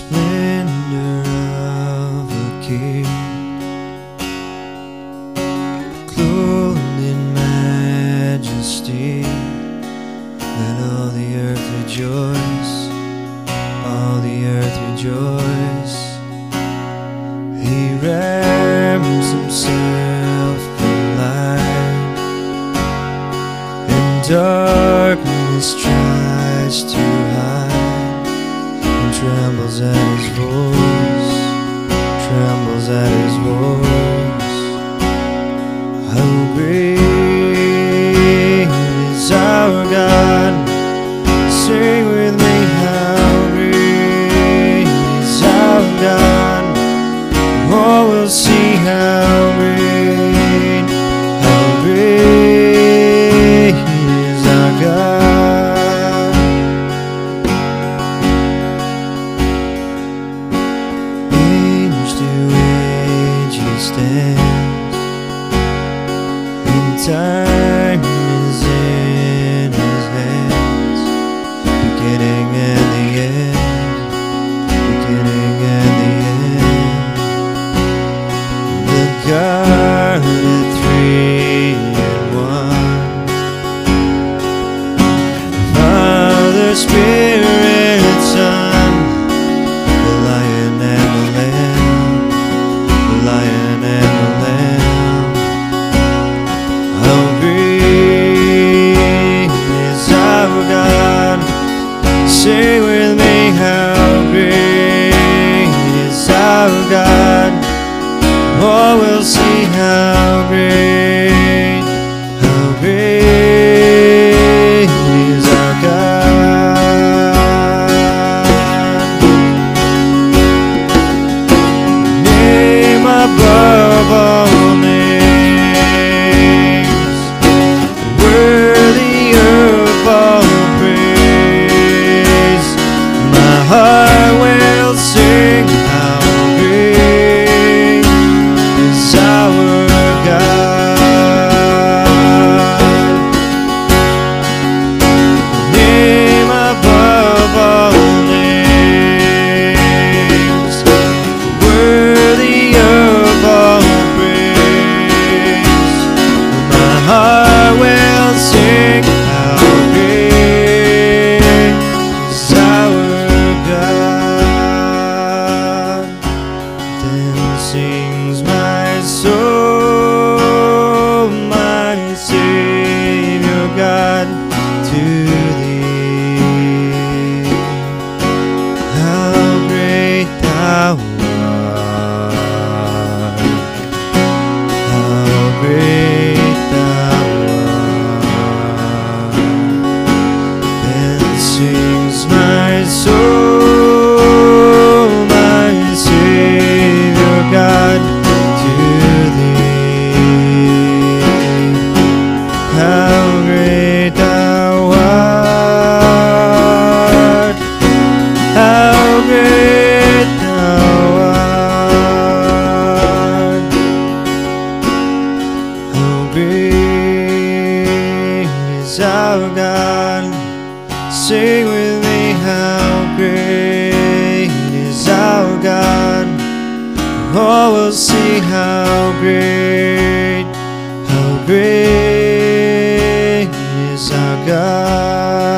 splendor of a king, clothed in majesty. Let all the earth rejoice, all the earth rejoice. He wraps himself in light, and darkness tries to hide, and trembles at his voice, trembles at his voice. How great is our God! Sing with me, how great is our God! Oh, we'll see how great is our God. Age to age he stands, and time is in his hands. Beginning and the end, beginning and the end. The God at three in one, Father, Spirit, Son, the Lion and the Lamb, the Lion and the Lamb. How great is our God! Sing with me, how great is our God! Oh, we'll see how great is our God. Name above all names, worthy of all praise. My heart will sing how great is our God. Name above all names, worthy of all praise. My heart will sing how great is our God. Then sings my soul, my Savior God, to thee. How great thou art, how great thou art. Then sings my soul, my Savior God, to thee. How great thou art, how great thou art. How great is our God! Sing with me, how great is our God! Oh, we'll see how great is our God.